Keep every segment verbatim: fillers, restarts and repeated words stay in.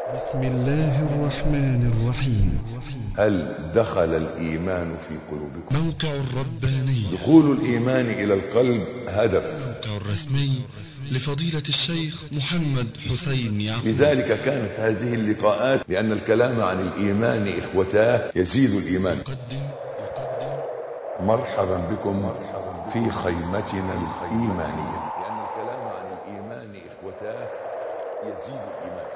بسم الله الرحمن الرحيم. هل دخل الإيمان في قلوبكم؟ موقع الرباني. دخول الإيمان إلى القلب هدف. الموقع الرسمي لفضيلة الشيخ محمد حسين يعقوب. لذلك كانت هذه اللقاءات، لأن الكلام عن الإيمان إخوتاه يزيد الإيمان. يقدم يقدم مرحبا بكم في خيمتنا الإيمانية، لأن الكلام عن الإيمان إخوتاه يزيد الإيمان.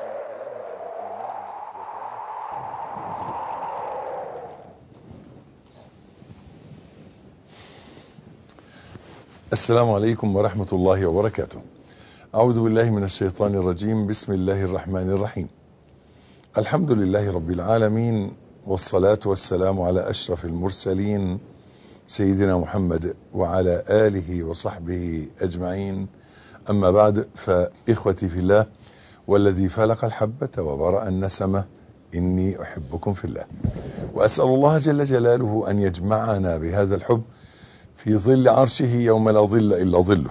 السلام عليكم ورحمة الله وبركاته. أعوذ بالله من الشيطان الرجيم. بسم الله الرحمن الرحيم. الحمد لله رب العالمين، والصلاة والسلام على أشرف المرسلين سيدنا محمد وعلى آله وصحبه أجمعين. أما بعد، فإخوتي في الله والذي فلق الحبة وبرأ النسمة، إني أحبكم في الله، وأسأل الله جل جلاله أن يجمعنا بهذا الحب في ظل عرشه يوم لا ظل إلا ظله.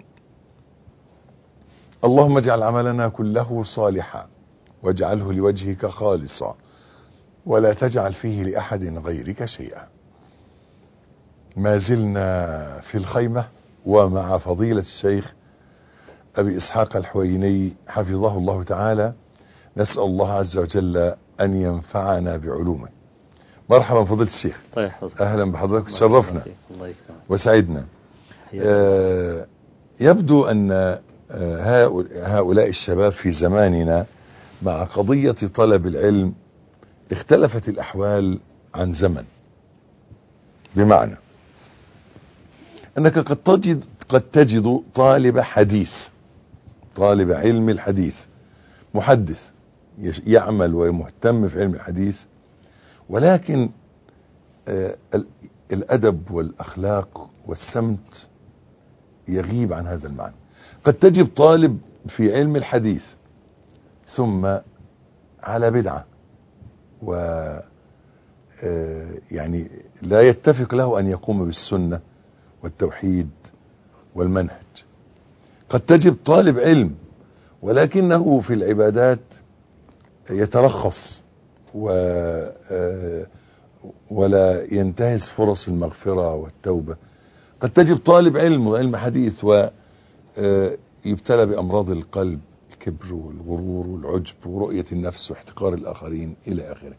اللهم اجعل عملنا كله صالحا، واجعله لوجهك خالصا، ولا تجعل فيه لأحد غيرك شيئا. ما زلنا في الخيمة ومع فضيلة الشيخ أبي إسحاق الحويني حفظه الله تعالى، نسأل الله عز وجل أن ينفعنا بعلومه. مرحبا فضيلة الشيخ. طيب حضرتك. أهلا بحضرتك، تشرفنا الله يكرمك وسعدنا. آه يبدو أن آه هؤلاء الشباب في زماننا مع قضية طلب العلم اختلفت الأحوال عن زمن، بمعنى أنك قد تجد قد تجد طالب حديث، طالب علم الحديث، محدث يعمل ومهتم في علم الحديث، ولكن آه الأدب والأخلاق والسمت يغيب عن هذا المعنى. قد تجد طالب في علم الحديث ثم على بدعة، و آه يعني لا يتفق له أن يقوم بالسنة والتوحيد والمنهج. قد تجد طالب علم ولكنه في العبادات يترخص و آه ولا ينتهز فرص المغفرة والتوبة. قد تجد طالب علم وعلم حديث ويبتلى بأمراض القلب، الكبر والغرور والعجب ورؤية النفس واحتقار الآخرين إلى آخره.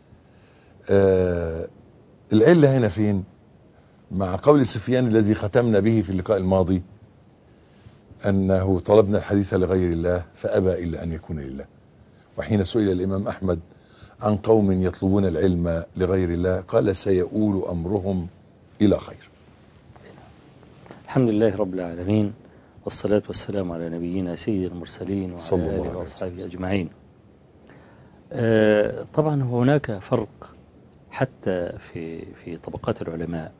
العلة هنا فين؟ مع قول سفيان الذي ختمنا به في اللقاء الماضي أنه طلبنا الحديث لغير الله فأبى إلا أن يكون لله. وحين سئل الإمام أحمد عن قوم يطلبون العلم لغير الله قال سيؤول أمرهم إلى خير. الحمد لله رب العالمين، والصلاة والسلام على نبينا سيد المرسلين وعلى آله وأصحابه أجمعين. آه طبعا هناك فرق حتى في في طبقات العلماء،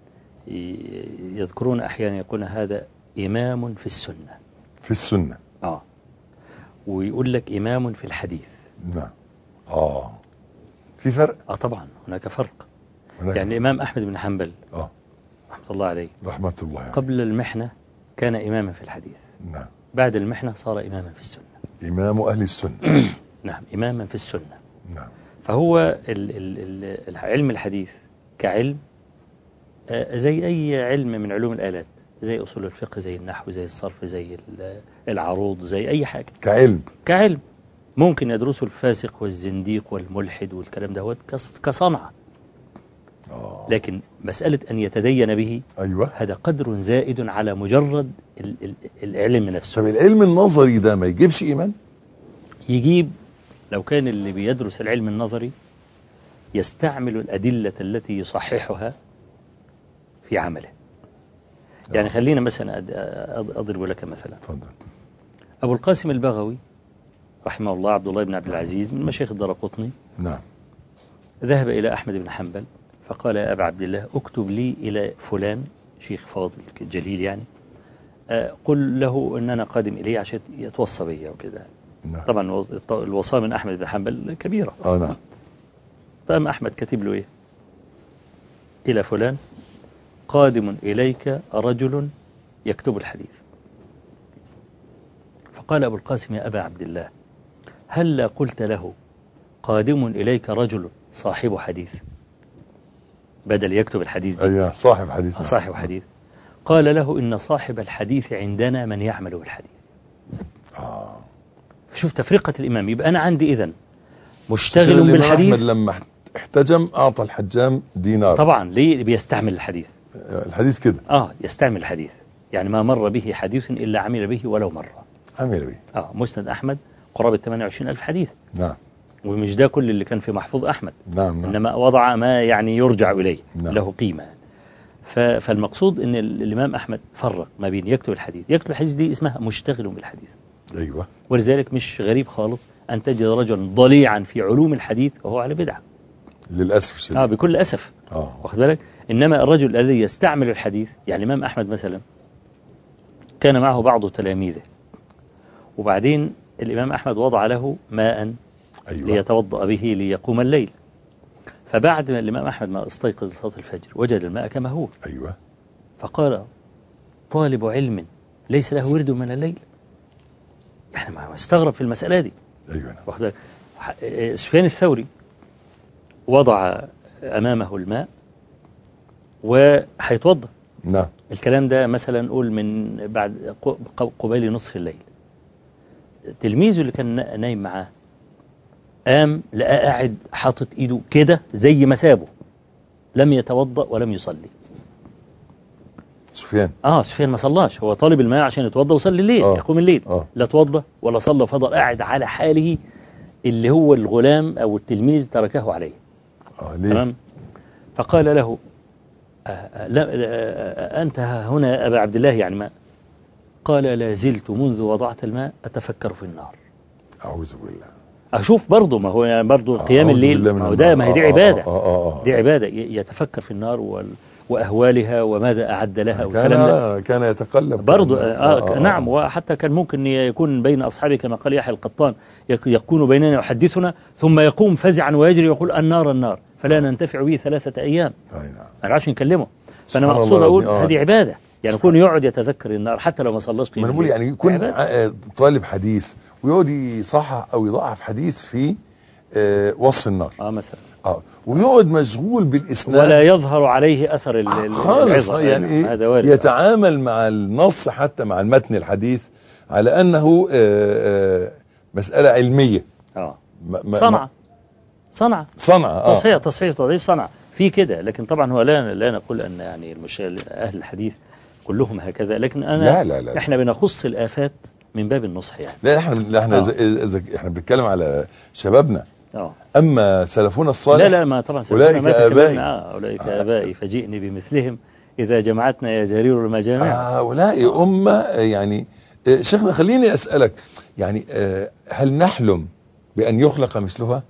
يذكرون أحيانا يقولون هذا إمام في السنة في السنة آه ويقول لك إمام في الحديث. نعم. آه في فرق. آه طبعا هناك فرق. هناك يعني الإمام أحمد بن حنبل آه رحمة الله عليه رحمة الله عليه قبل المحنة كان إماما في الحديث. نعم. بعد المحنة صار إماما في السنة. إمام أهل السنة. نعم، إماما في السنة. نعم. فهو ال ال ال علم الحديث كعلم آه زي أي علم من علوم الآلات، زي أصول الفقه، زي النحو، زي الصرف، زي العروض، زي أي حاجة. كعلم كعلم ممكن يدرسه الفاسق والزنديق والملحد والكلام ده كصنعة. آه. لكن مسألة أن يتدين به، أيوة، هذا قدر زائد على مجرد ال ال العلم نفسه. طب العلم النظري ده ما يجيبش إيمان؟ يجيب لو كان اللي بيدرس العلم النظري يستعمل الأدلة التي يصححها في عمله. يعني آه. خلينا مثلا أضرب لك مثلا. تفضل. أبو القاسم البغوي رحمه الله، عبد الله بن عبد العزيز من مشايخ الدرقطني، نعم، ذهب إلى أحمد بن حنبل فقال يا أبا عبد الله اكتب لي إلى فلان شيخ فاضل جليل يعني، قل له أن أنا قادم إليه عشان يتوصى بي وكذا. نعم. طبعا الوصاة من أحمد بن حنبل كبيرة. آه نعم. فأم أحمد كتب له إيه؟ إلى فلان قادم إليك رجل يكتب الحديث. فقال أبو القاسم يا أبا عبد الله هل قلت له قادم إليك رجل صاحب حديث، بدل يكتب الحديث دي. أيوة صاحب حديث. صاحب حديث. قال له إن صاحب الحديث عندنا من يعمل بالحديث. آه. شوف تفرقة الإمام. يبقى أنا عندي إذن مشتغل بالحديث. أحمد لما احتجم أعطى الحجام دينار. طبعا ليه؟ بيستعمل الحديث. الحديث كده. آه يستعمل الحديث، يعني ما مر به حديث إلا عمل به ولو مرة. عمل به. آه مسند أحمد قرابة ثمانية وعشرين ألف حديث. نعم. ومش ده كل اللي كان في محفوظ أحمد. نعم. نعم. إنما وضع ما يعني يرجع إليه. نعم. له قيمة. فالمقصود أن الإمام أحمد فرق ما بين يكتب الحديث. يكتب الحديث دي اسمها مشتغل بالحديث. أيوة. ولذلك مش غريب خالص أن تجد رجلا ضليعا في علوم الحديث وهو على بدعة. للأسف الشديد. آه بكل أسف. آه. واخد بالك. إنما الرجل الذي يستعمل الحديث، يعني الإمام أحمد مثلا كان معه بعض تلاميذه، وبعدين الإمام أحمد وضع له ماء أيوة. ليتوضأ به ليقوم الليل. فبعد ما الإمام أحمد ما استيقظ صلاة الفجر وجد الماء كما هو. أيوة. فقال طالب علم ليس له ورد من الليل. يعني ما استغرب في المسألة دي. أيوة. واخد بالك. سفيان الثوري وضع أمامه الماء وهيتوضأ. نعم. الكلام ده مثلا نقول من بعد قبيل نصف الليل. تلميذه اللي كان نايم معاه قام لقى قاعد حاطط ايده كده زي ما سابه، لم يتوضأ ولم يصلي. سفيان. اه سفيان ما صلاش، هو طالب الماء عشان يتوضأ ويصلي الليل. آه. يقوم الليل. آه. لا توضأ ولا صلى، فضل قاعد على حاله اللي هو الغلام او التلميذ تركه عليه. آه ليه؟ تمام. فقال له آه لا آه أنت هنا يا أبا عبد الله، يعني ما قال لا زلت منذ وضعت الماء أتفكر في النار. أعوذ بالله. أشوف برضه، ما هو برضه قيام الليل، ما هو ده ما هي دي عبادة. آه آه آه. دي عبادة، يتفكر في النار وال... وأهوالها وماذا أعد لها. كان كان يتقلب برضه آه آه آه نعم. وحتى كان ممكن يكون بين أصحابه كما قال يحيى القطان يكون بيننا يحدثنا ثم يقوم فزعا ويجري ويقول النار النار فلا ننتفع به ثلاثة أيام. أي نعم. أنا عشان نكلمه. فأنا مقصود أقول آه. هذه عبادة، يعني يكون يقعد يتذكر النار حتى لو ما صلاش قيام. ما نقول يعني يكون طالب حديث ويقعد يصحح أو يضعف حديث في آه وصف النار. اه مثلا. اه ويقعد مشغول بالإسناد ولا يظهر عليه أثر آه خالص. يعني إيه يتعامل مع النص حتى مع المتن الحديث على أنه آه آه مسألة علمية. اه صنعة صنعة صنعة آه. تصحيح تصحيح تضعيف صنعة في كده. لكن طبعا هو لا لا نقول أن يعني المش... أهل الحديث كلهم هكذا، لكن أنا لا لا لا إحنا بنخص الآفات من باب النصح يعني. لا احنا احنا آه. زي زي احنا بنتكلم على شبابنا. اه اما سلفنا الصالح لا لا ما طبعا اولئك ابائي آه. اولئك آه. ابائي فجئني بمثلهم اذا جمعتنا يا جرير المجامع. هؤلاء آه. امه يعني. شيخنا خليني اسالك يعني هل نحلم بان يخلق مثلها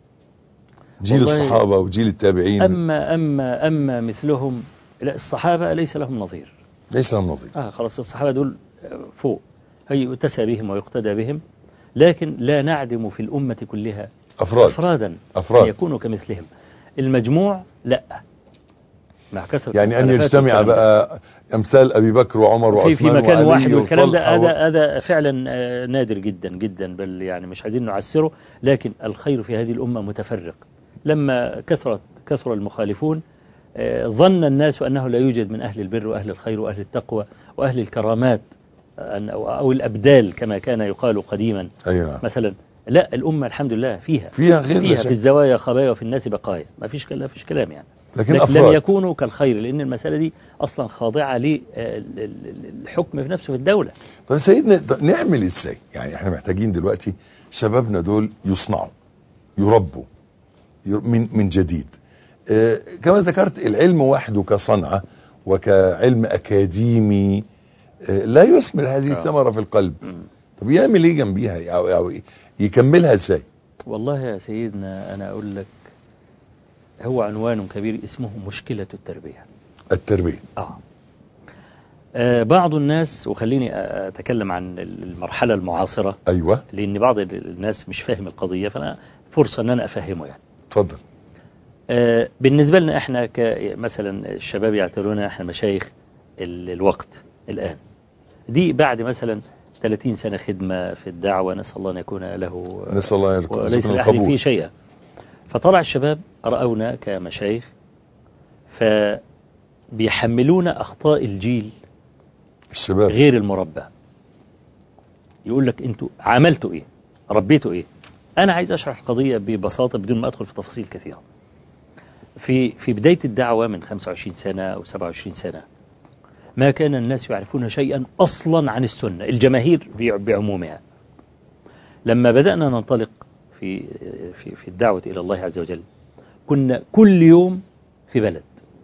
جيل الصحابه وجيل التابعين؟ اما اما اما مثلهم لا، الصحابه ليس لهم نظير. ليس لهم نظير. اه خلاص الصحابه دول فوق، هي يتسى بهم ويقتدى بهم، لكن لا نعدم في الامه كلها أفراد. أفرادا أفراد أن يكونوا كمثلهم. المجموع لا، مع كثرة يعني أن يجتمع بقى أمثال أبي بكر وعمر وعثمان في, في مكان واحد، والكلام ده هذا و... هذا فعلا نادر جدا جدا، بل يعني مش عايزين نعسره. لكن الخير في هذه الأمة متفرق. لما كثرت كثر المخالفون ظن الناس أنه لا يوجد من أهل البر وأهل الخير وأهل التقوى وأهل الكرامات أو الأبدال كما كان يقال قديما. أيوة. مثلا لا، الأمة الحمد لله فيها فيها غير فيها في الزوايا خبايا وفي الناس بقايا، ما فيش كلام فيش كلام يعني. لكن, لكن أفراد. لم يكونوا كالخير، لأن المسألة دي أصلا خاضعة للحكم في نفسه في الدولة. طيب سيدنا نعمل إزاي؟ يعني احنا محتاجين دلوقتي شبابنا دول يصنعوا يربوا من من جديد. اه كما ذكرت العلم وحده كصنعة وكعلم أكاديمي اه لا يثمر هذه الثمرة في القلب. طب يعمل ايه جنبيها أو, أو يكملها ازاي؟ والله يا سيدنا أنا أقول لك هو عنوان كبير اسمه مشكلة التربية. التربية آه. آه بعض الناس، وخليني أتكلم عن المرحلة المعاصرة. أيوة. لأن بعض الناس مش فاهم القضية، فأنا فرصة أن أنا أفهمه يعني. تفضل. آه بالنسبة لنا إحنا كمثلا الشباب يعتبرونا إحنا مشايخ الوقت الآن. دي بعد مثلا ثلاثين سنة خدمة في الدعوة، نسأل الله أن يكون له نسأل الله وليس لأحد فيه شيئا. فطلع الشباب رأونا كمشايخ فبيحملون أخطاء الجيل الشباب غير المربى. يقول لك أنتوا عملتوا إيه، ربيتوا إيه. أنا عايز أشرح القضية ببساطة بدون ما أدخل في تفاصيل كثيرة. في في بداية الدعوة من خمسة وعشرين سنة أو سبعة وعشرين سنة ما كان الناس يعرفون شيئا أصلا عن السنة، الجماهير بعمومها. لما بدأنا ننطلق في في في الدعوة إلى الله عز وجل كنا كل يوم في بلد،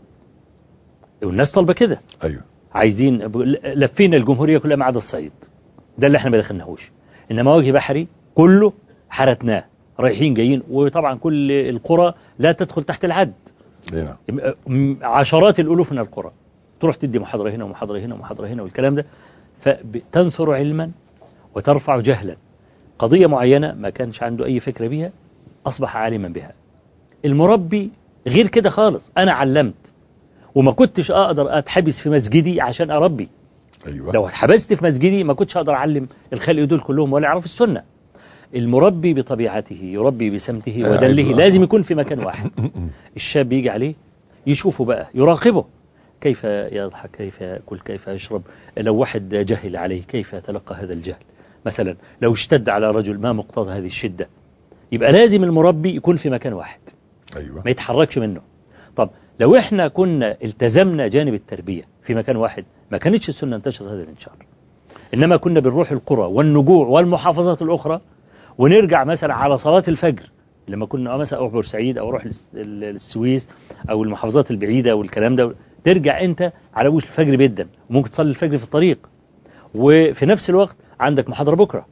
والناس طالبة كده. أيوه، عايزين لفينا الجمهورية كلها ما عدا الصعيد، ده اللي احنا ما دخلناهوش. إنما وجه بحري كله حرتناه، رايحين جايين، وطبعا كل القرى لا تدخل تحت العد. نعم. عشرات الألوف من القرى تروح تدي محاضرة هنا ومحاضرة هنا ومحاضرة هنا والكلام ده، فتنثر علما وترفع جهلا. قضية معينة ما كانش عنده أي فكرة بها أصبح عالما بها. المربي غير كده خالص. أنا علمت وما كنتش أقدر أتحبس في مسجدي عشان أربي. أيوة. لو اتحبست في مسجدي ما كنتش أقدر أعلم الخلق دول كلهم ولا يعرف السنة. المربي بطبيعته يربي بسمته ودله، أيوة. لازم يكون في مكان واحد. الشاب يجي عليه يشوفه بقى، يراقبه كيف يضحك، كيف يأكل، كيف يشرب. لو واحد جهل عليه كيف يتلقى هذا الجهل. مثلا لو اشتد على رجل ما مقتضى هذه الشدة. يبقى لازم المربي يكون في مكان واحد. أيوة. ما يتحركش منه. طب لو احنا كنا التزمنا جانب التربية في مكان واحد ما كانتش السنة انتشر هذا الانتشار. إنما كنا بنروح القرى والنجوع والمحافظات الأخرى، ونرجع مثلا على صلاة الفجر لما كنا مثلا أروح بورسعيد أو أروح السويس أو المحافظات البعيدة والكلام ده، ترجع أنت على وش الفجر جدا، وممكن تصلي الفجر في الطريق، وفي نفس الوقت عندك محاضرة بكرة.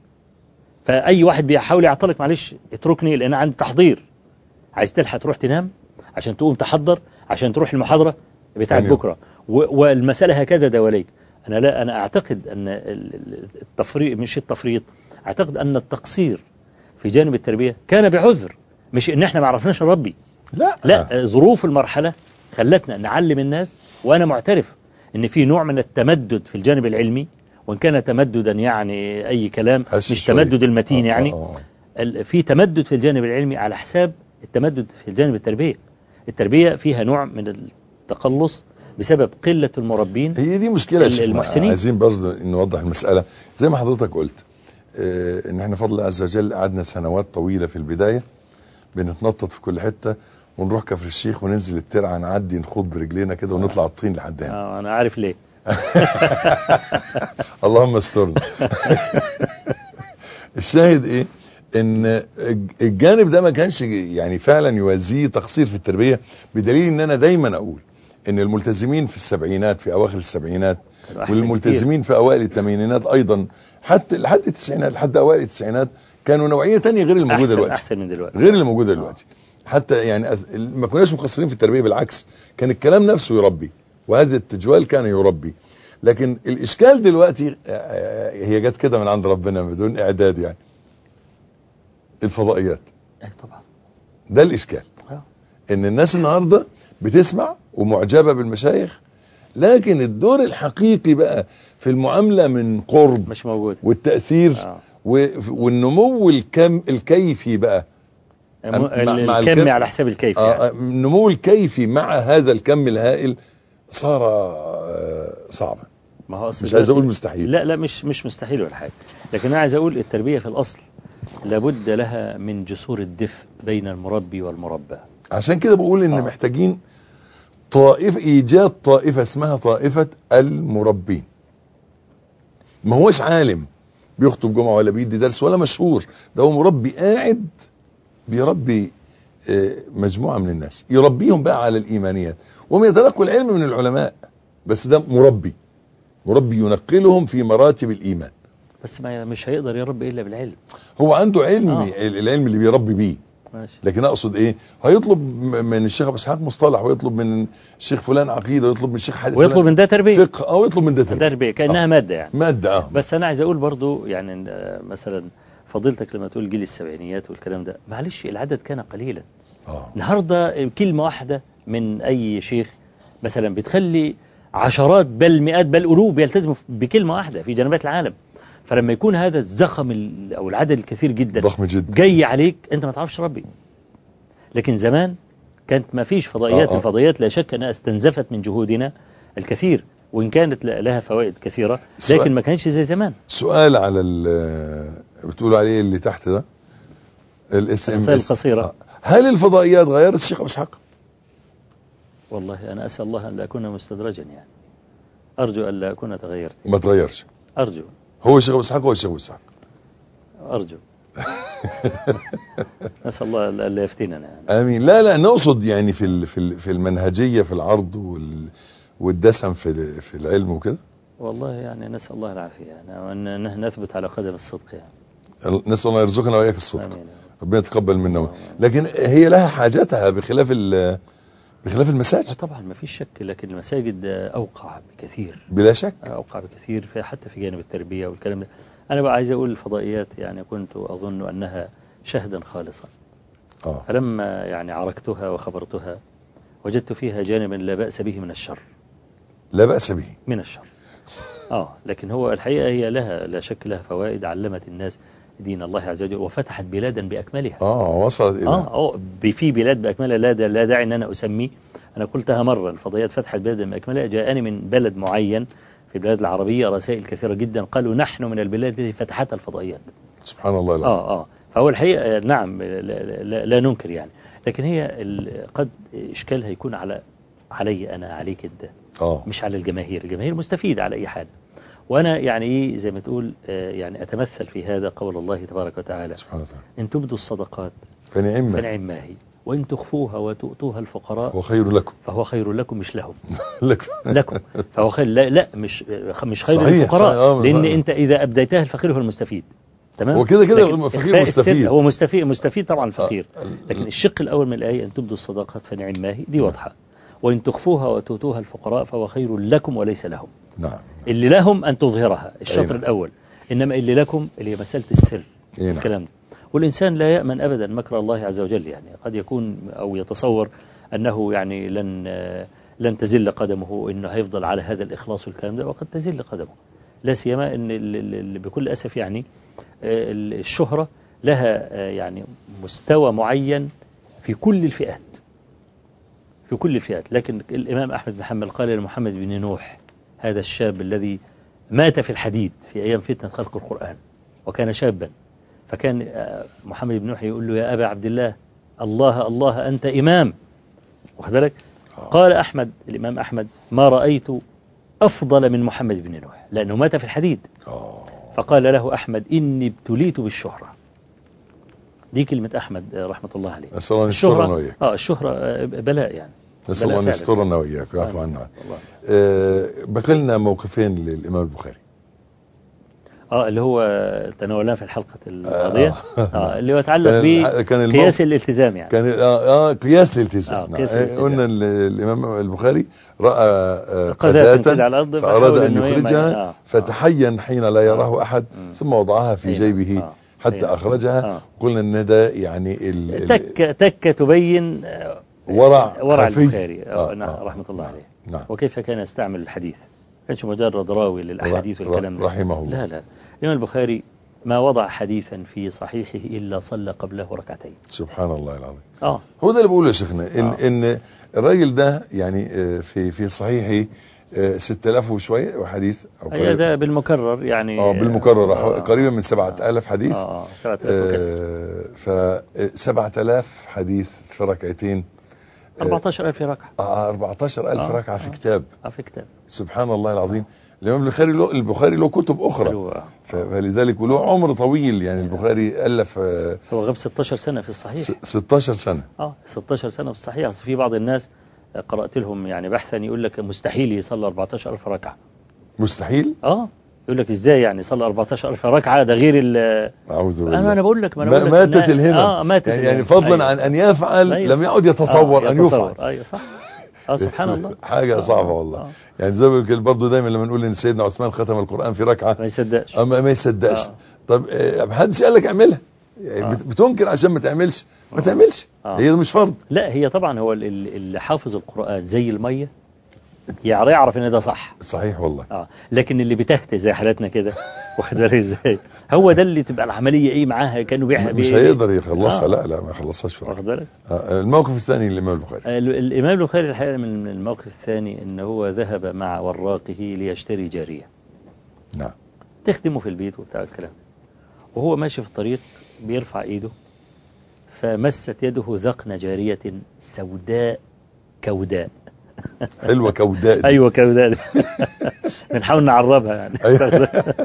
فأي واحد بيحاول يعطلك، معلش اتركني لأن عندي تحضير. عايز تلحق تروح تنام عشان تقوم تحضر عشان تروح المحاضرة بتاعت أيوه. بكرة. والمسألة هكذا دولية. أنا لا أنا أعتقد أن التفريط مش التفريط، أعتقد أن التقصير في جانب التربية كان بعذر، مش إن إحنا ما عرفناش نربي. لا لا، ظروف المرحلة خلتنا نعلم الناس. وأنا معترف إن في نوع من التمدد في الجانب العلمي، وإن كان تمددا يعني أي كلام، مش شوي. تمدد المتين. آه يعني آه آه. في تمدد في الجانب العلمي على حساب التمدد في الجانب التربية. التربية فيها نوع من التقلص بسبب قلة المربين. هي دي مشكلة المحسنين. عايزين برضه نوضح المسألة زي ما حضرتك قلت، اه ان احنا فضل الله عز وجل قعدنا سنوات طويلة في البداية بنتنطط في كل حتة، ونروح كفر الشيخ وننزل الترعة نعدي نخوض برجلينا كده ونطلع الطين لحد هنا. اه انا عارف ليه. اللهم استرنا. الشاهد ايه؟ ان الجانب ده ما كانش يعني فعلا يوازيه تقصير في التربية، بدليل ان انا دايما اقول ان الملتزمين في السبعينات في اواخر السبعينات والملتزمين في اوائل الثمانينات ايضا حتى لحد التسعينات لحد اوائل التسعينات كانوا نوعية تانية غير الموجودة أحسن دلوقتي. احسن من دلوقتي غير اللي موجودة دلوقتي. حتى يعني ما كناش مقصرين في التربية، بالعكس كان الكلام نفسه يربي، وهذا التجوال كان يربي. لكن الاشكال دلوقتي هي جت كده من عند ربنا بدون اعداد، يعني الفضائيات. اي طبعا ده الاشكال. أه. ان الناس النهاردة بتسمع ومعجبة بالمشايخ، لكن الدور الحقيقي بقى في المعاملة من قرب مش موجود، والتأثير أه. والنمو الكم الكيفي بقى مع الكم على حساب الكيف. آه يعني. النمو الكيفي مع هذا الكم الهائل صار آه صعبا. ما هو مش عايز اقول مستحيل، لا لا مش مش مستحيل ولا حاجه، لكن انا عايز اقول التربيه في الاصل لابد لها من جسور الدفء بين المربي والمربى. عشان كده بقول ان آه. محتاجين طائفه، ايجاد طائفه اسمها طائفه المربين. ما هوش عالم بيخطب جمعه ولا بيدي درس ولا مشهور، ده هو مربي قاعد بيربي مجموعة من الناس، يربيهم بقى على الإيمانيات، وهم يتلقوا العلم من العلماء، بس ده مربي مربي ينقلهم في مراتب الإيمان. بس ما مش هيقدر يربي إلا بالعلم. هو عنده علم آه. العلم اللي بيربي بيه ماشي. لكن أقصد إيه، هيطلب من الشيخ أبو إسحاق مصطلح، ويطلب من الشيخ فلان عقيدة، ويطلب من الشيخ حديث، ويطلب من ده تربية فقه، أو يطلب من ده تربية, تربية. كأنها آه. مادة يعني مادة آه. بس أنا عايز أقول برضو يعني مثلا فضيلتك لما تقول جيل السبعينيات والكلام ده، معلش العدد كان قليلا. آه. النهاردة كلمة واحدة من أي شيخ مثلا بتخلي عشرات بل مئات بل ألوف يلتزموا بكلمة واحدة في جنبات العالم. فلما يكون هذا الزخم ال- أو العدد الكثير جدا ضخم جدا. جاي عليك أنت ما تعرفش ربي. لكن زمان كانت ما فيش فضائيات. آه آه. الفضائيات لا شك أنها استنزفت من جهودنا الكثير، وإن كانت ل- لها فوائد كثيرة، سؤال. لكن ما كانش زي زمان. سؤال على ال- بتقولوا عليه اللي تحت ده الاس ام الرسائل اس، القصيرة. هل الفضائيات غيرت الشيخ أبو إسحاق؟ والله أنا أسأل الله أن لا أكون مستدرجا، يعني أرجو أن لا أكون تغيرت. ما تغيرش. أرجو هو الشيخ أبو إسحاق هو الشيخ أبو إسحاق. أرجو نسأل الله ألا يفتننا يعني. امين. لا لا نقصد يعني في ال- في ال- في المنهجيه في العرض وال والدسم في ال- في العلم وكده. والله يعني نسأل الله العافية يعني، وأن نحن نثبت على قدم الصدق يعني. نسال الله يرزقنا واياك الصدق. آمين. ربنا يتقبل منا. لكن هي لها حاجتها بخلاف ال- بخلاف المساجد. طبعا ما فيش شك، لكن المساجد أوقع بكثير. بلا شك. أوقع بكثير في حتى في جانب التربية والكلام ده. أنا بقى عايز أقول الفضائيات يعني كنت أظن أنها شهدا خالصا، اه فلما يعني عركتها وخبرتها وجدت فيها جانبا لا بأس به من الشر. لا بأس به من الشر. آه لكن هو الحقيقة هي لها لا شك لها فوائد، علمت الناس دين الله عز وجل وفتحت بلادا بأكملها. اه وصلت الى اه اه في بلاد بأكملها، لا دا لا داعي ان انا اسميه. انا قلتها مرة، الفضائيات فتحت بلادا بأكملها. جاءني من بلد معين في البلاد العربية رسائل كثيرة جدا قالوا نحن من البلاد التي فتحتها الفضائيات. سبحان الله العظيم. اه اه فهو الحقيقة نعم لا, لا, لا ننكر يعني، لكن هي ال- قد اشكالها يكون على علي انا عليك انت، اه مش على الجماهير. الجماهير مستفيدة على اي حال. وانا يعني ايه زي ما تقول آه يعني اتمثل في هذا قول الله تبارك وتعالى سبحانه وتعالى ان تبدوا الصدقات فنعم فنعم ما هي وإن تخفوها وتؤتوها الفقراء وخير لكم. فهو خير لكم مش لهم. لك لكم فهو خير. لا, لا مش مش خير صحيح، للفقراء، صحيح. آه، لأن صحيح. أنت إذا أبديتها الفقير هو المستفيد. تمام. وكده كده لكن الفقير إخفاء السر مستفيد. هو مستفيد مستفيد طبعا الفقير. آه. لكن الشق الأول من الآية أن تبدوا الصدقات فنعم ما هي دي واضحة، وإن تخفوها وتؤتوها الفقراء فهو خير لكم وليس لهم. نعم. اللي لهم أن تظهرها الشطر أينا. الأول، إنما اللي لكم اللي هي مسألة السر. أينا. الكلام ده. والإنسان لا يأمن أبدا مكر الله عز وجل، يعني قد يكون أو يتصور أنه يعني لن لن تزل قدمه، إنه هيفضل على هذا الإخلاص والكلام ده، وقد تزل قدمه. لا سيما إن ال- ال- بكل أسف يعني ال- الشهرة لها يعني مستوى معين في كل الفئات، في كل الفئات. لكن الإمام أحمد بن حنبل قال لمحمد بن نوح، هذا الشاب الذي مات في الحديد في أيام فتنة خلق القرآن وكان شابا، فكان محمد بن نوح يقول له يا أبا عبد الله الله الله أنت إمام. واخد بالك؟ قال أحمد الإمام أحمد ما رأيت أفضل من محمد بن نوح لأنه مات في الحديد. فقال له أحمد إني ابتليت بالشهرة. دي كلمة أحمد رحمة الله عليه. نسأل الله أن يسترنا وإياك. آه الشهرة بلاء يعني. نسأل الله أن يسترنا وإياك ويعفو عنا. أه بقي لنا موقفين للإمام البخاري. اه اللي هو تناولناه في الحلقة الماضية. آه. آه اللي هو يتعلق بقياس الالتزام يعني. كان اه, آه قياس الالتزام. آه قياس الالتزام. قلنا الإمام البخاري رأى آه قذاة فأراد أن يخرجها آه فتحين حين لا يراه آه أحد آه ثم وضعها في جيبه آه حتى آه أخرجها. آه قلنا أن ده يعني تك تك تبين ورع ورع البخاري آه نعم آه رحمة الله عليه. نعم. وكيف كان يستعمل الحديث، كانش مجرد راوي للأحاديث والكلام ده. رحمه الله. لا لا الإمام البخاري ما وضع حديثا في صحيحه إلا صلى قبله ركعتين. سبحان الله العظيم. آه هو ده اللي بقوله يا شيخنا إن آه. إن الراجل ده يعني في في صحيحه ستة آلاف وشوية وحديث أو قريب. ده بالمكرر يعني. اه بالمكرر آه قريبا من سبعة آلاف حديث. اه سبعة آلاف آه فسبعة آلاف حديث في ركعتين. أربعتاشر ألف ركعة. آه أربعتاشر ألف آه ركعة في آه كتاب. آه في كتاب. سبحان الله العظيم. الإمام البخاري له البخاري له كتب أخرى فلذلك وله عمر طويل يعني. البخاري ألف آه هو غاب ستاشر سنة في الصحيح. ستاشر سنة. اه ستاشر سنة في الصحيح. أصل في بعض الناس قرأت لهم يعني بحثا يقول لك مستحيل يصلي أربعتاشر ألف ركعة. مستحيل؟ اه يقول لك ازاي يعني يصلي أربعتاشر ألف ركعة ده غير ال أعوذ بالله. انا انا بقول لك ما انا بقول لك ماتت الهمم. اه ماتت يعني, الهمم. يعني فضلا أيوة. عن ان يفعل أيوة. لم يعد يتصور آه ان يفعل. ايوه صح. اه سبحان الله. حاجة صعبة آه والله. آه. يعني زي ما برضه دايما لما نقول ان سيدنا عثمان ختم القرآن في ركعة ما يصدقش. اما ما يصدقش. آه. طب ما حدش قال لك اعملها يعني. آه. بتنكر عشان ما تعملش ما آه. تعملش. آه. هي مش فرض. لا هي طبعا هو اللي حافظ القرآن زي المية يعرف ان ده صح. صحيح والله. اه لكن اللي بتهته زي حالتنا كده واخد بالك ازاي؟ هو ده اللي تبقى العمليه ايه معاها، كانوا بيحب مش هيقدر يخلصها. آه. لا لا ما يخلصهاش في واخد بالك. آه الموقف الثاني للإمام البخاري. الإمام البخاري الحقيقة من الموقف الثاني إن هو ذهب مع وراقه ليشتري جارية نعم تخدمه في البيت وبتاع الكلام، وهو ماشي في الطريق بيرفع إيده فمست يده ذقن جارية سوداء كوداء. حلوة كوداء دي. أيوة كوداء بنحاول نعربها يعني. أيوة.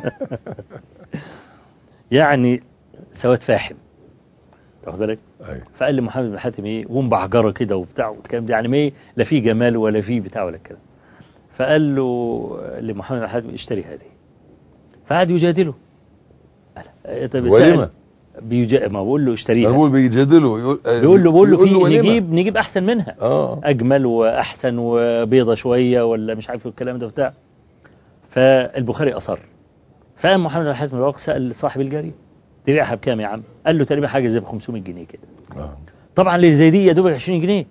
يعني سواد فاحم، واخد بالك. أيوة. فقال لي محمد بن حاتم ايه ومبعجره كده وبتاع والكلام ده، يعني ايه لا في جمال ولا في بتاع ولا الكلام. فقال له لمحمد بن حاتم اشتري هذه، فقعد يجادله. طب ولما بيجا... ما بقول له اشتريها، بقول بيجادله يقول بيقول له بقول له في ولما. نجيب نجيب احسن منها آه. اجمل واحسن وبيضه شويه ولا مش عارف الكلام ده بتاع. فالبخاري اصر، فقام محمد بن حاتم الواقع سال صاحب الجاريه تبيعها بكام يا عم؟ قال له تقريبا حاجه زي ب خمسمائة جنيه كده. آه. طبعا اللي زي دي يا دوب عشرين جنيه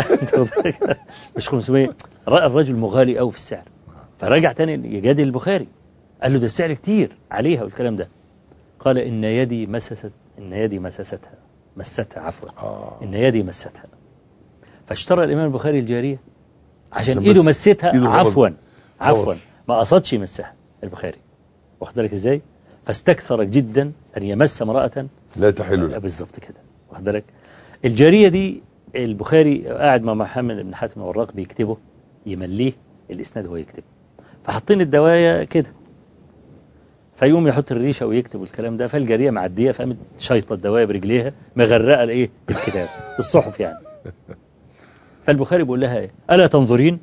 مش خمسمائة. الرجل مغالي قوي في السعر، فرجع تاني يجادل البخاري، قال له ده السعر كتير عليها والكلام ده. قال ان يدي مسست ان يدي مسستها مستها عفوا آه. ان يدي مستها. فاشترى الامام البخاري الجاريه عشان عشان ايده بس مستها إيده عفوا خبص. عفوا خبص. ما قصدش يمسها البخاري، واخد بالك ازاي. فاستكثر جدا ان يمس امراه لا تحل له. بالظبط كده، واخد بالك. الجارية دي البخاري قاعد مع محمد بن حاتم الوراق بيكتبه، يمليه الإسناد هو يكتب، فحاطين الدواية كده، فيقوم يحط الريشة ويكتب الكلام ده. فالجارية معدية فقامت شايطة الدواية برجليها مغرقة الايه الكتاب الصحف يعني. فالبخاري بيقول لها ايه ألا تنظرين؟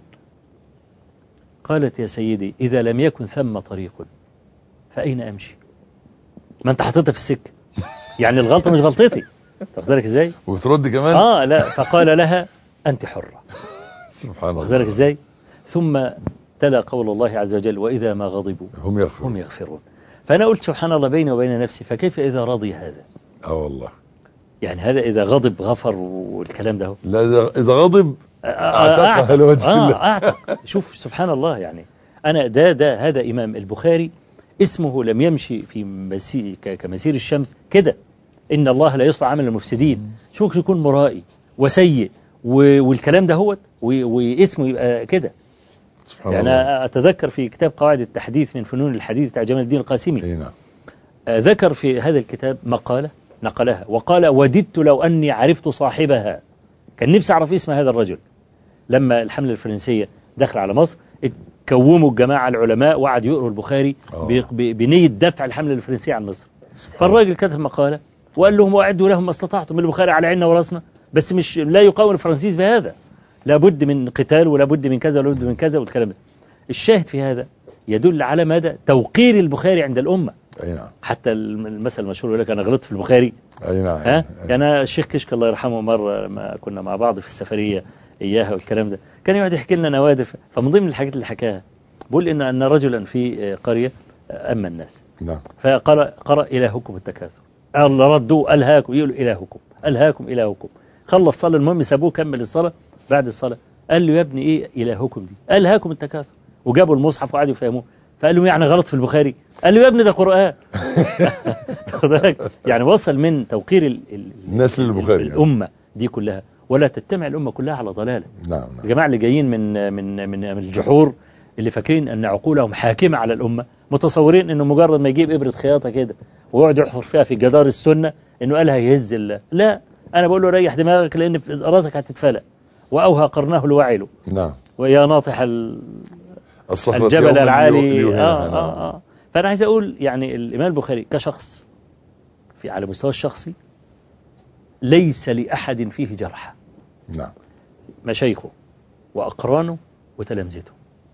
قالت يا سيدي إذا لم يكن ثم طريق فأين أمشي؟ ما أنت حطيتها في السكة، يعني الغلطة مش غلطتي، واخد بالك ازاي؟ وترد كمان؟ اه لا. فقال لها انت حرة. سبحان الله. واخد بالك ازاي؟ ثم تلا قول الله عز وجل واذا ما غضبوا هم يغفرون. هم يغفرون. فانا قلت سبحان الله بيني وبين نفسي، فكيف اذا رضي هذا؟ اه والله. يعني هذا اذا غضب غفر والكلام ده. لا اذا اذا غضب اعتق على وجه آه الله. اعتق. شوف سبحان الله. يعني انا ده ده هذا امام البخاري اسمه لم يمشي في مسير كمسير الشمس كده. إن الله لا يصلح عمل المفسدين. شو ممكن يكون مرائي وسيء والكلام ده هو واسمه يبقى كده. سبحان يعني الله. أنا أتذكر في كتاب قواعد التحديث من فنون الحديث بتاع جمال الدين القاسمي، اي نعم. ذكر في هذا الكتاب مقالة نقلها وقال وددت لو أني عرفت صاحبها. كان نفسي أعرف اسم هذا الرجل. لما الحملة الفرنسية دخل على مصر كوموا الجماعة العلماء وقعد يقروا البخاري بنية دفع الحملة الفرنسية عن مصر. فالراجل كتب مقالة وقال لهم واعدوا لهم ما استطعتم، البخاري على عيننا وراسنا، بس مش لا يقاوم الفرنسيس بهذا، لابد من قتال ولابد من كذا ولابد من كذا والكلام ده. الشاهد في هذا يدل على مدى توقير البخاري عند الأمة. اي نعم. حتى المثل المشهور يقول لك أنا غلطت في البخاري. اي نعم. ها يعني الشيخ كشك الله يرحمه مرة لما كنا مع بعض في السفرية إياها والكلام ده، كان يقعد يحكي لنا نوادر. فمن ضمن الحاجات اللي حكاها بقول إن أن رجلا في قرية أما الناس نعم. فقرأ قرأ إلهكم التكاثر، الله ردوا ألهاكم، يقولوا إلهكم ألهاكم إلهكم. خلص صلاة، المهم سابوه كمل الصلاة. بعد الصلاة قال له يا ابني إيه إلهكم دي؟ ألهاكم التكاثر. وجابوا المصحف وقعدوا يفهموه. فقال له يعني غلط في البخاري؟ قال له يا ابني ده قرآن. يعني وصل من توقير ال ال الناس للبخاري الأمة دي كلها، ولا تجتمع الأمة كلها على ضلالة. نعم نعم. الجماعة اللي جايين من من من الجحور اللي فاكرين أن عقولهم حاكمة على الأمة، متصورين أنه مجرد ما يجيب إبرة خياطة كده ويقعد يحفر فيها في جدار السنة أنه قالها يهز الله. لا، أنا بقول له ريح دماغك لأن راسك هتتفلق. وأوهى قرناه الوعل. نعم. ويا ناطح ال... الجبل العالي. آه آه آه. فأنا عايز أقول يعني الإمام البخاري كشخص في على مستوى الشخصي ليس لأحد فيه جرح. نعم. مشايخه وأقرانه وتلامذته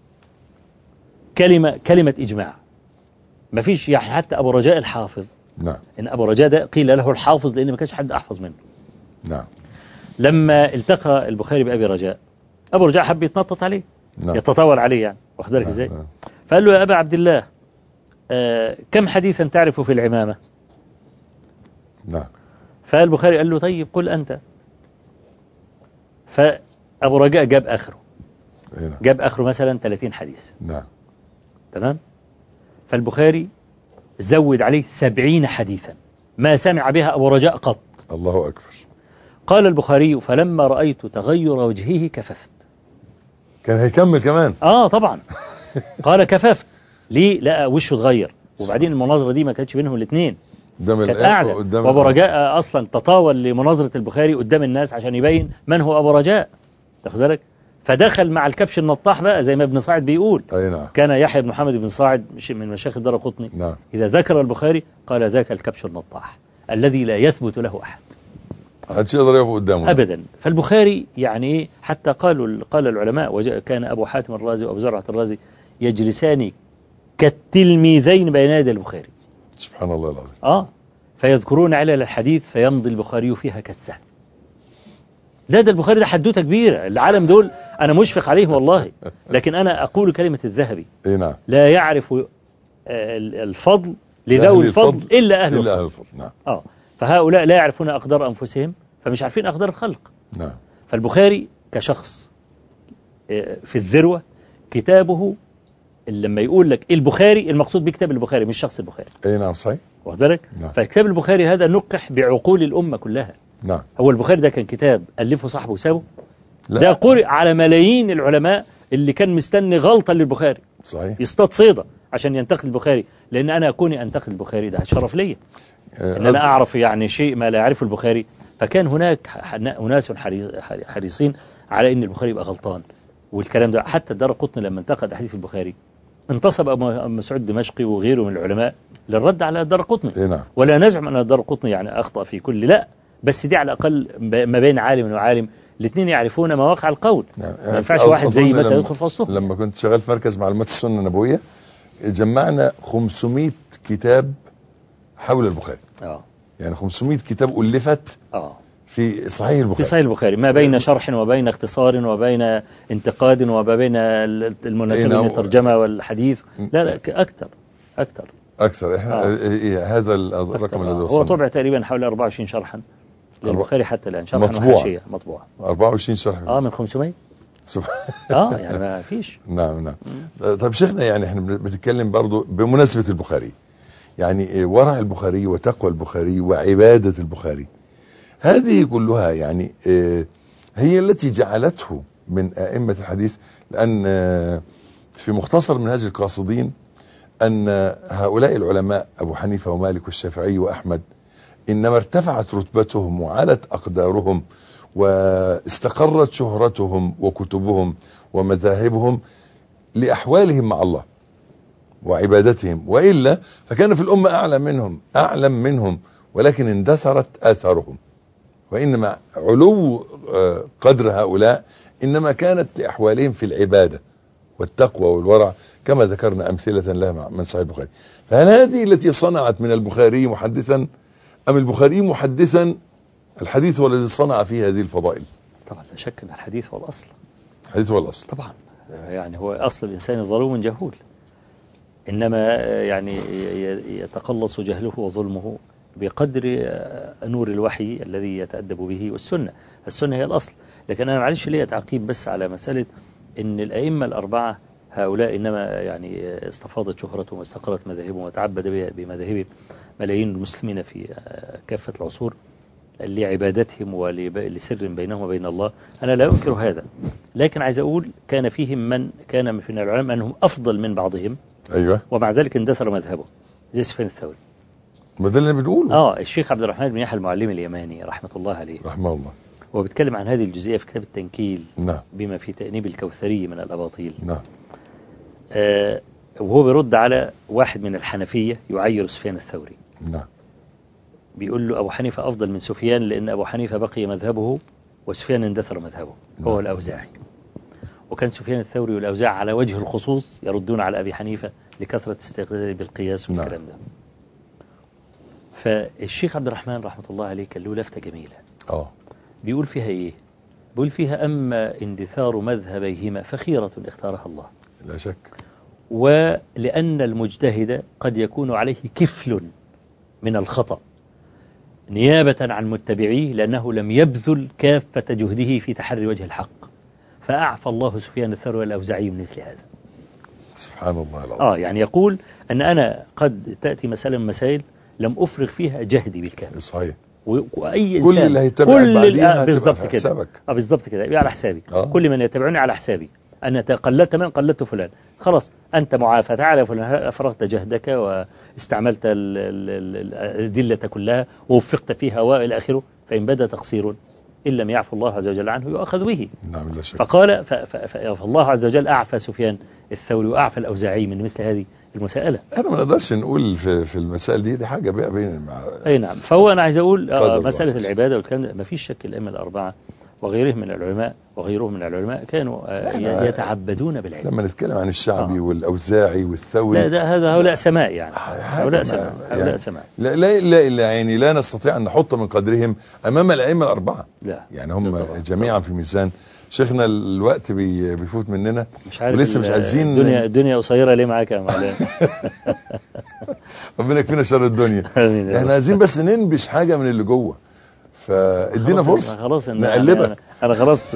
كلمة كلمة إجماع. ما فيش يعني حتى أبو رجاء الحافظ. نعم. إن أبو رجاء ده قيل له الحافظ لأن ما كانش حد أحفظ منه. نعم. لما التقى البخاري بأبي رجاء، أبو رجاء حب يتنطط عليه. نعم. يتطاول عليه يعني، واخد بالك إزاي؟ نعم. فقال له يا أبا عبد الله آه كم حديثا تعرف في العمامة؟ نعم. فالبخاري قال له طيب قل أنت. فأبو رجاء جاب آخره. جاب آخره مثلا ثلاثين حديث. نعم. تمام. فالبخاري زود عليه سبعين حديثا ما سمع بها أبو رجاء قط. الله أكبر. قال البخاري فلما رأيت تغير وجهه كففت. كان هيكمل كمان. آه طبعا. قال كففت ليه؟ لا وشه اتغير. وبعدين المناظرة دي ما كانتش بينهم الاثنين، كانت قاعدة، وأبو رجاء أصلا تطاول لمناظرة البخاري قدام الناس عشان يبين من هو أبو رجاء، تاخد بالك؟ فدخل مع الكبش النطاح بقى زي ما ابن صاعد بيقول. أي نعم. كان يحيى بن محمد بن صاعد من مشايخ الدارقطني نعم. إذا ذكر البخاري قال ذاك الكبش النطاح الذي لا يثبت له أحد، محدش يقدر يقف قدامه أبدا. فالبخاري يعني إيه، حتى قالوا قال العلماء وكان أبو حاتم الرازي وأبو زرعة الرازي يجلسان كالتلميذين بين يدي البخاري. سبحان الله العظيم. آه فيذكرون علل الحديث فيمضي البخاري فيها كالسهم. لا ده البخاري ده حدوته كبيرة، العالم دول أنا مشفق عليهم والله، لكن أنا أقول كلمة الذهبي إيه نعم. لا يعرف الفضل لذوي الفضل إلا أهل إلا الفضل. الفضل. نعم. آه فهؤلاء لا يعرفون أقدار أنفسهم فمش عارفين أقدار الخلق. نعم. فالبخاري كشخص في الذروة كتابه لما يقول لك البخاري المقصود بكتاب البخاري مش شخص البخاري. أي نعم صحيح. واخد بالك؟ نعم. فكتاب البخاري هذا نقح بعقول الأمة كلها. نعم. هو البخاري ده كان كتاب ألفه صاحبه وسابه؟ لا. ده قرئ على ملايين العلماء اللي كان مستني غلطة للبخاري صحيح يصطاد صيدة عشان ينتقد البخاري، لأن أنا أكوني أنتقد البخاري ده شرف لي إن أنا أعرف يعني شيء ما لا يعرفه البخاري. فكان هناك أناس حريصين على أن البخاري يبقى غلطان والكلام ده. حتى الدارقطني لما انتقد حديث البخاري انتصب أبو مسعود دمشقي وغيره من العلماء للرد على الدارقطني. نعم. ولا نزعم أن الدارقطني يعني أخطأ في كل، لا، بس دي على الأقل ما بين عالم وعالم الاثنين يعرفون مواقع القول. يعني ما ينفعش واحد زي مثلا يدخل في وسطهم. لما كنت شغال في مركز معلومات السنة النبوية جمعنا خمسمائة كتاب حول البخاري. اه يعني خمسمائة كتاب ألفت اه في صحيح البخاري. في صحيح البخاري ما بين شرح وبين اختصار وبين انتقاد وبين المناسبة بين الترجمة والحديث. لا لا أكثر أكثر أكثر. إحنا آه. إيه هذا الرقم الذي وصلنا. هو طبع تقريبا حوالي أربعة وعشرين شرحا للبخاري حتى الآن، شرحا مطبوعة. وحاشية مطبوعة أربعة وعشرين شرح. اه من خمسمائة. اه يعني ما فيش. نعم نعم. طيب شيخنا يعني احنا بنتكلم برضو بمناسبة البخاري، يعني ورع البخاري وتقوى البخاري وعبادة البخاري هذه كلها يعني هي التي جعلته من أئمة الحديث. لأن في مختصر منهاج القاصدين أن هؤلاء العلماء أبو حنيفة ومالك والشافعي وأحمد إنما ارتفعت رتبتهم وعلت أقدارهم واستقرت شهرتهم وكتبهم ومذاهبهم لأحوالهم مع الله وعبادتهم، وإلا فكان في الأمة أعلم منهم أعلم منهم ولكن اندثرت آثارهم. وإنما علو قدر هؤلاء إنما كانت لأحوالهم في العبادة والتقوى والورع كما ذكرنا أمثلة لها من صحيح البخاري. فهل هذه التي صنعت من البخاري محدثا أم البخاري محدثا الحديث هو الذي صنع فيه هذه الفضائل؟ طبعا لا شك أن الحديث هو الأصل. الحديث هو الأصل طبعا، يعني هو أصل الإنسان ظلوم جهول، إنما يعني يتقلص جهله وظلمه بقدر نور الوحي الذي يتأدب به والسنة. السنة هي الأصل. لكن أنا معلش ليه تعقيب بس على مسألة إن الأئمة الأربعة هؤلاء إنما يعني استفاضت شهرتهم واستقرت مذاهبهم وتعبد بمذاهب ملايين المسلمين في كافة العصور لعبادتهم ولسر بينهم وبين الله. أنا لا أنكر هذا، لكن عايز أقول كان فيهم من كان من العلماء أنهم أفضل من بعضهم. أيوة. ومع ذلك اندثر مذهبه زي سفيان الثوري. ما ده اللي بنقوله. آه الشيخ عبد الرحمن بن يحيى المعلم اليماني رحمة الله عليه رحمه الله، هو بيتكلم عن هذه الجزئية في كتاب التنكيل. نعم. بما في تأنيب الكوثري من الأباطيل. نعم. آه وهو بيرد على واحد من الحنفية يعير سفيان الثوري. نعم. بيقول له أبو حنيفة أفضل من سفيان لأن أبو حنيفة بقي مذهبه وسفيان اندثر مذهبه. نعم. هو الأوزاعي. وكان سفيان الثوري والأوزاعي على وجه الخصوص يردون على أبي حنيفة لكثرة استغلاله بالقياس والكلام. نعم. ده فالشيخ عبد الرحمن رحمة الله عليه كان له لفتة جميلة. اه بيقول فيها إيه؟ بيقول فيها أما اندثار مذهبيهما فخيرة اختارها الله لا شك، ولأن المجتهد قد يكون عليه كفل من الخطأ نيابة عن متبعيه لأنه لم يبذل كافة جهده في تحري وجه الحق، فأعفى الله سفيان الثوري والأوزاعي من مثل هذا. سبحان الله العظيم. آه يعني يقول أن أنا قد تأتي مسألة من مسائل لم أفرغ فيها جهدي بالكامل. صحيح. واي كل انسان اللي هيتابعك كل بعديها بالظبط كده اه بالظبط كده يبقى على حسابي. آه. كل من يتابعني على حسابي، انا قلدت من قلدت فلان، خلاص انت معافى تعالى فلان، افرغت جهدك واستعملت الادله كلها ووفقت فيها والى اخره، فان بدا تقصير ان لم يعفو الله عز وجل عنه يؤخذ به. نعم لا شك. فقال فالله عز وجل اعفى سفيان الثوري واعفى الاوزاعي من مثل هذه المسألة. احنا ما نقدرش نقول في, في المسائل دي دي حاجة بقى بين مع اي نعم. فهو انا عايز اقول آه مسألة العبادة والكلام ده ما فيش شك. الائمة الأربعة وغيرهم من العلماء وغيرهم من العلماء كانوا آه يتعبدون بالعلم. لما نتكلم عن الشعبي آه. والأوزاعي والثوري لا ده هذا هؤلاء سماء يعني هؤلاء سماء هؤلاء يعني سماء لا لا لا, لا يعني لا نستطيع أن نحط من قدرهم أمام الأئمة الأربعة. لا يعني هم لا جميعا في ميزان. شيخنا الوقت بي بيفوت مننا مش عارف ولسه مش عايزين. الدنيا الدنيا قصيرة ليه معاك يا مولانا؟ ربنا يكفينا شر الدنيا. احنا عايزين بس ننبش حاجة من اللي جوه، فادينا فرصة خلاص نقلبك. أنا, أنا خلاص.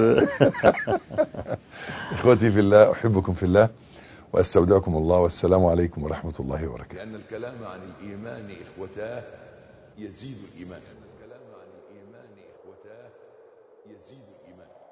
إخوتي في الله أحبكم في الله وأستودعكم الله والسلام عليكم ورحمة الله وبركاته. لأن الكلام عن الإيمان إخوتاه يزيد الإيمان. الكلام عن الإيمان إخوتاه يزيد الإيمان.